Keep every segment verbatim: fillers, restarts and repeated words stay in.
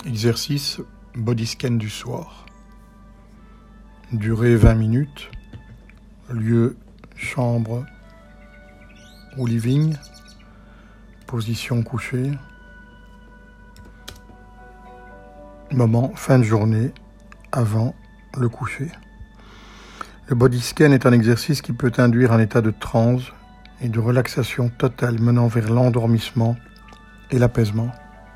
Exercice body scan du soir. Durée vingt minutes. Lieu chambre ou living. Position couchée. Moment fin de journée avant le coucher. Le body scan est un exercice qui peut induire un état de transe et de relaxation totale menant vers l'endormissement et l'apaisement.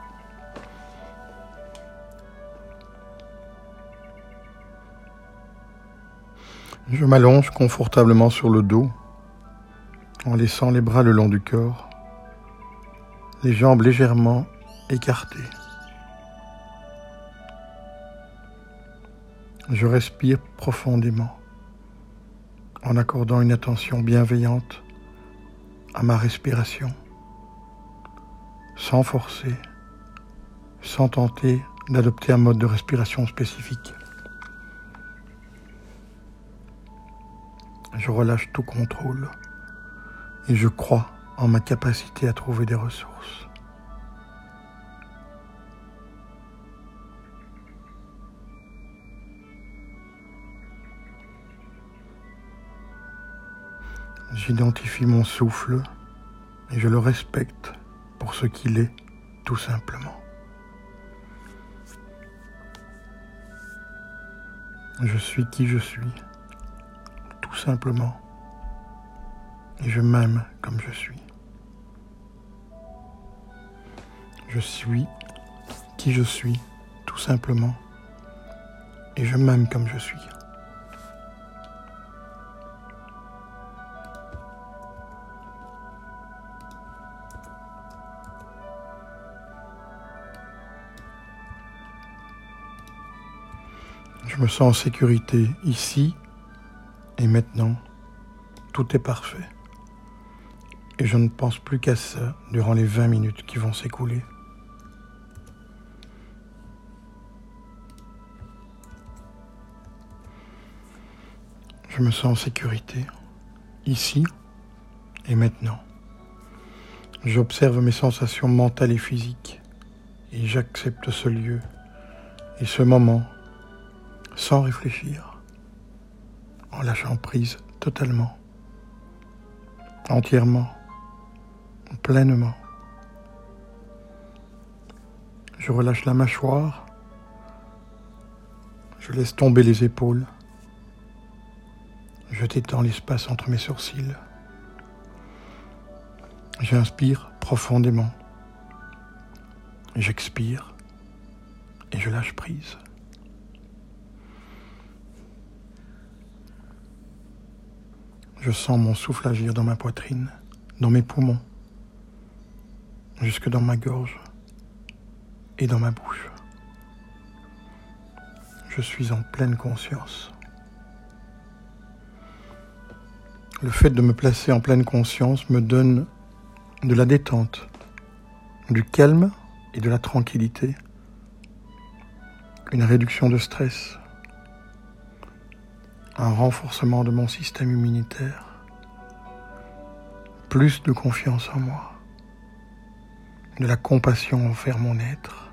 Je m'allonge confortablement sur le dos en laissant les bras le long du corps, les jambes légèrement écartées. Je respire profondément en accordant une attention bienveillante à ma respiration, sans forcer, sans tenter d'adopter un mode de respiration spécifique. Je relâche tout contrôle et je crois en ma capacité à trouver des ressources. J'identifie mon souffle et je le respecte pour ce qu'il est, tout simplement. Je suis qui je suis, tout simplement, et je m'aime comme je suis. Je suis qui je suis, tout simplement, et je m'aime comme je suis. Je me sens en sécurité ici et maintenant. Tout est parfait. Et je ne pense plus qu'à ça durant les vingt minutes qui vont s'écouler. Je me sens en sécurité ici et maintenant. J'observe mes sensations mentales et physiques et j'accepte ce lieu et ce moment sans réfléchir, en lâchant prise totalement, entièrement, pleinement. Je relâche la mâchoire, je laisse tomber les épaules, je détends l'espace entre mes sourcils. J'inspire profondément, j'expire et je lâche prise. Je sens mon souffle agir dans ma poitrine, dans mes poumons, jusque dans ma gorge et dans ma bouche. Je suis en pleine conscience. Le fait de me placer en pleine conscience me donne de la détente, du calme et de la tranquillité, une réduction de stress, un renforcement de mon système immunitaire, plus de confiance en moi, de la compassion envers mon être.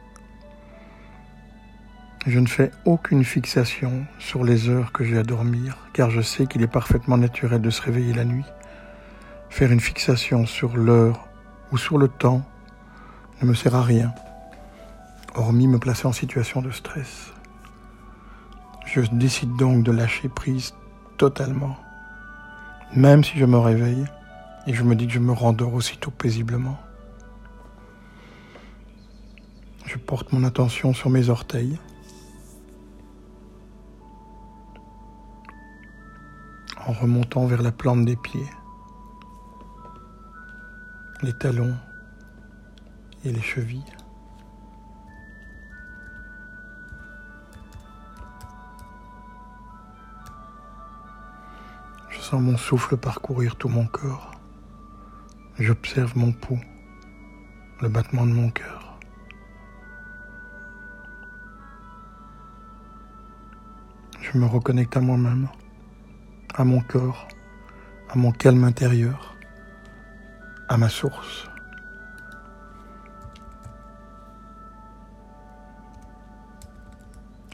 Je ne fais aucune fixation sur les heures que j'ai à dormir, car je sais qu'il est parfaitement naturel de se réveiller la nuit. Faire une fixation sur l'heure ou sur le temps ne me sert à rien, hormis me placer en situation de stress. Je décide donc de lâcher prise totalement, même si je me réveille et je me dis que je me rendors aussitôt paisiblement. Je porte mon attention sur mes orteils, en remontant vers la plante des pieds, les talons et les chevilles. Je sens mon souffle parcourir tout mon corps. J'observe mon pouls, le battement de mon cœur. Je me reconnecte à moi-même, à mon corps, à mon calme intérieur, à ma source.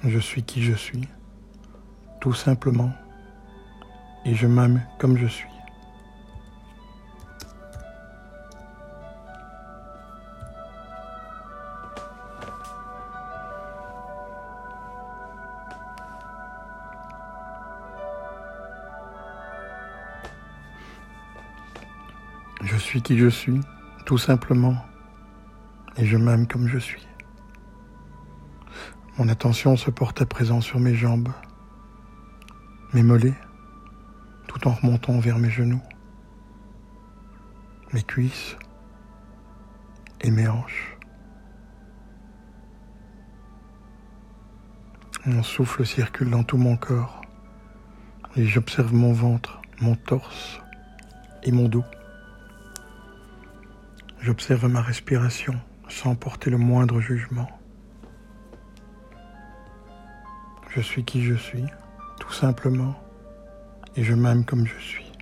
Je suis qui je suis, tout simplement, et je m'aime comme je suis. Je suis qui je suis, tout simplement, et je m'aime comme je suis. Mon attention se porte à présent sur mes jambes, mes mollets, tout en remontant vers mes genoux, mes cuisses et mes hanches. Mon souffle circule dans tout mon corps et j'observe mon ventre, mon torse et mon dos. J'observe ma respiration sans porter le moindre jugement. Je suis qui je suis, tout simplement, et je m'aime comme je suis.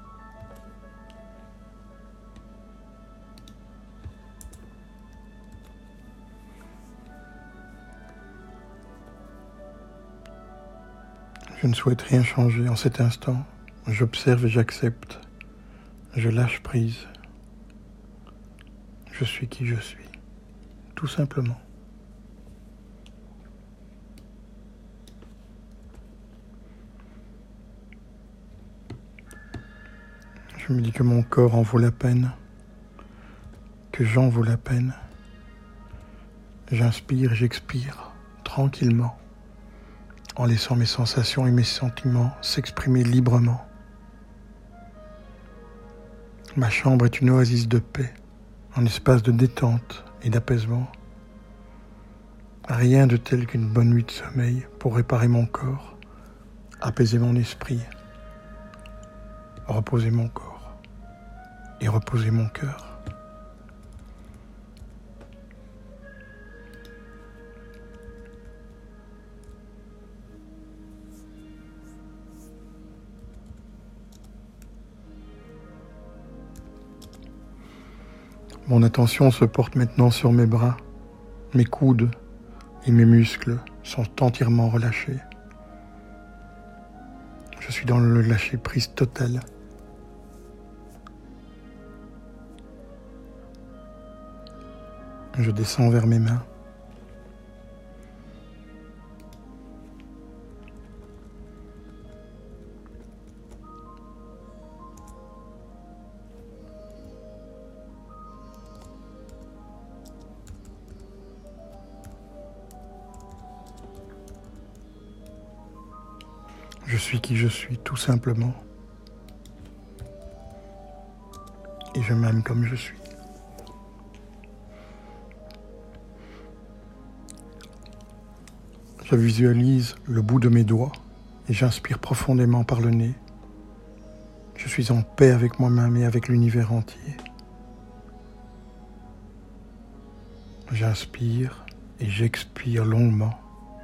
Je ne souhaite rien changer en cet instant. J'observe et j'accepte. Je lâche prise. Je suis qui je suis, tout simplement. Je me dis que mon corps en vaut la peine, que j'en vaut la peine. J'inspire et j'expire tranquillement, en laissant mes sensations et mes sentiments s'exprimer librement. Ma chambre est une oasis de paix, un espace de détente et d'apaisement. Rien de tel qu'une bonne nuit de sommeil pour réparer mon corps, apaiser mon esprit, reposer mon corps et reposer mon cœur. Mon attention se porte maintenant sur mes bras, mes coudes et mes muscles sont entièrement relâchés. Je suis dans le lâcher-prise total. Je descends vers mes mains. Je suis qui je suis, tout simplement. Et je m'aime comme je suis. Je visualise le bout de mes doigts et j'inspire profondément par le nez. Je suis en paix avec moi-même et avec l'univers entier. J'inspire et j'expire longuement.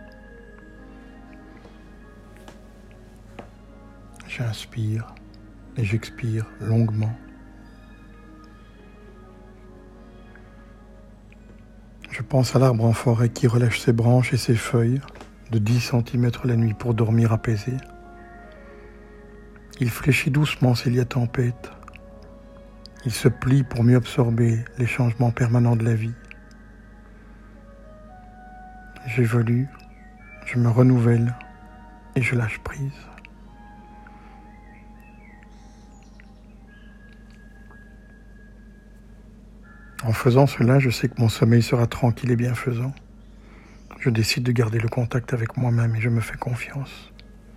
J'inspire et j'expire longuement. Je pense à l'arbre en forêt qui relâche ses branches et ses feuilles de dix centimètres la nuit pour dormir apaisé. Il fléchit doucement s'il y a tempête. Il se plie pour mieux absorber les changements permanents de la vie. J'évolue, je me renouvelle et je lâche prise. En faisant cela, je sais que mon sommeil sera tranquille et bienfaisant. Je décide de garder le contact avec moi-même et je me fais confiance.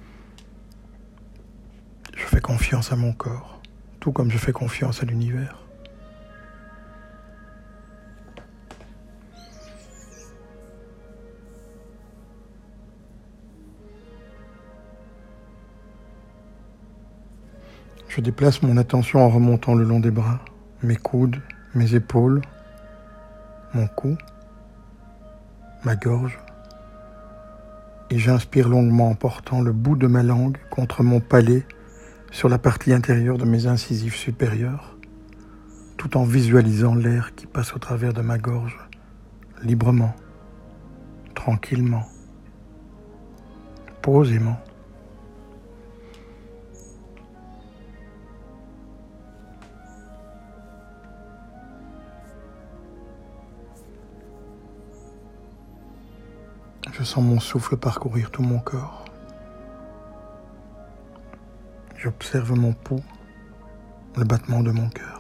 Je fais confiance à mon corps, tout comme je fais confiance à l'univers. Je déplace mon attention en remontant le long des bras, mes coudes, mes épaules, mon cou, ma gorge, et j'inspire longuement en portant le bout de ma langue contre mon palais sur la partie intérieure de mes incisives supérieures, tout en visualisant l'air qui passe au travers de ma gorge, librement, tranquillement, posément. Je sens mon souffle parcourir tout mon corps. J'observe mon pouls, le battement de mon cœur.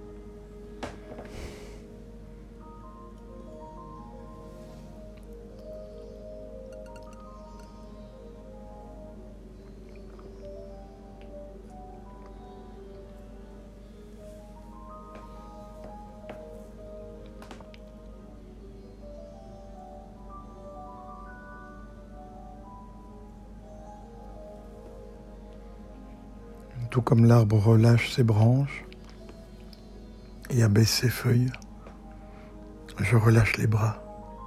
Tout comme l'arbre relâche ses branches et abaisse ses feuilles, je relâche les bras,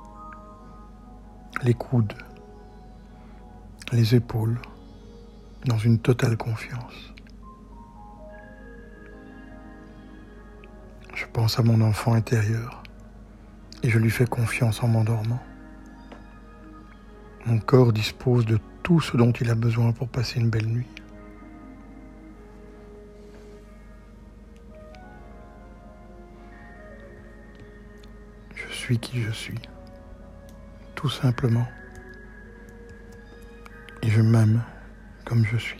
les coudes, les épaules, dans une totale confiance. Je pense à mon enfant intérieur et je lui fais confiance en m'endormant. Mon corps dispose de tout ce dont il a besoin pour passer une belle nuit. Je suis qui je suis, tout simplement, et je m'aime comme je suis.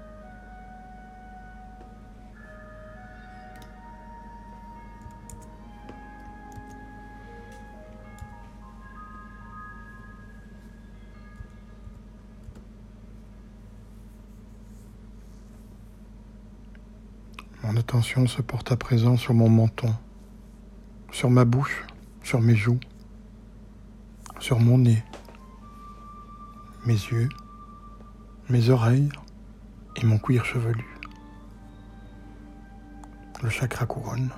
Mon attention se porte à présent sur mon menton, sur ma bouche, sur mes joues, sur mon nez, mes yeux, mes oreilles et mon cuir chevelu. Le chakra couronne.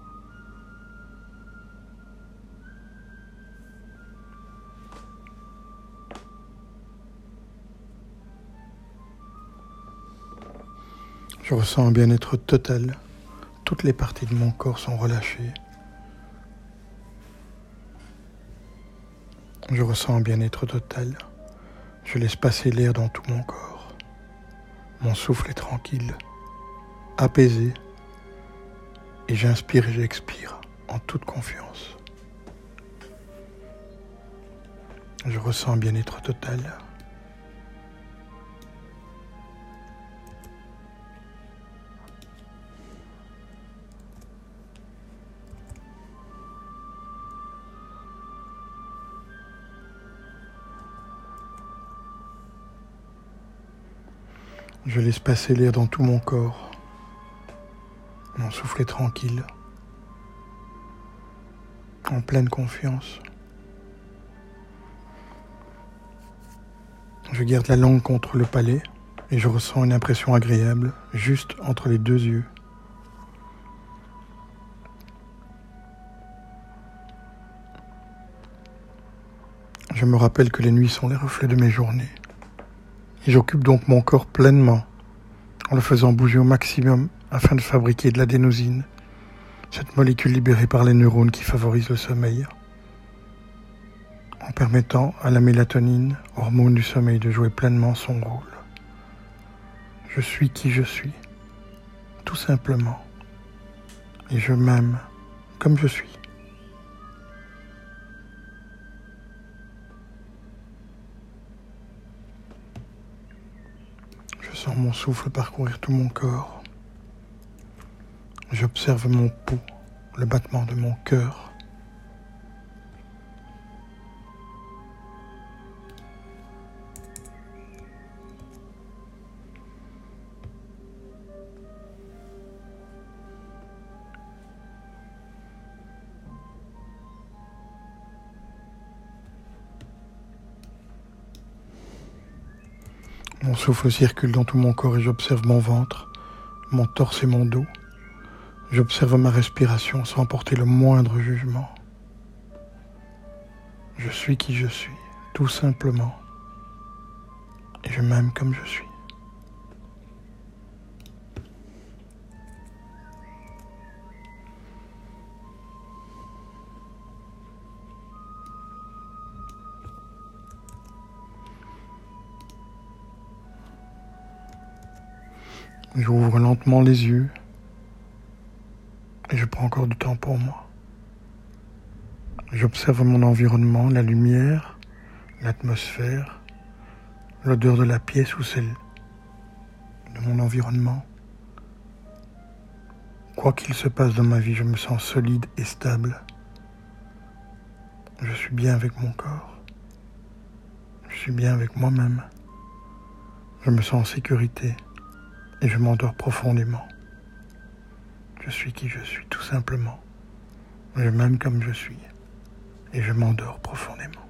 Je ressens un bien-être total. Toutes les parties de mon corps sont relâchées. Je ressens un bien-être total. Je laisse passer l'air dans tout mon corps. Mon souffle est tranquille, apaisé, et j'inspire et j'expire en toute confiance. Je ressens un bien-être total. Je laisse passer l'air dans tout mon corps. Mon souffle est tranquille, en pleine confiance. Je garde la langue contre le palais et je ressens une impression agréable juste entre les deux yeux. Je me rappelle que les nuits sont les reflets de mes journées. Et j'occupe donc mon corps pleinement en le faisant bouger au maximum afin de fabriquer de l'adénosine, cette molécule libérée par les neurones qui favorise le sommeil, en permettant à la mélatonine, hormone du sommeil, de jouer pleinement son rôle. Je suis qui je suis, tout simplement, et je m'aime comme je suis. Je sens mon souffle parcourir tout mon corps. J'observe mon pouls, le battement de mon cœur. Mon souffle circule dans tout mon corps et j'observe mon ventre, mon torse et mon dos. J'observe ma respiration sans porter le moindre jugement. Je suis qui je suis, tout simplement. Et je m'aime comme je suis. J'ouvre lentement les yeux et je prends encore du temps pour moi. J'observe mon environnement, la lumière, l'atmosphère, l'odeur de la pièce ou celle de mon environnement. Quoi qu'il se passe dans ma vie, je me sens solide et stable. Je suis bien avec mon corps. Je suis bien avec moi-même. Je me sens en sécurité et je m'endors profondément. Je suis qui je suis, tout simplement. Je m'aime comme je suis et je m'endors profondément.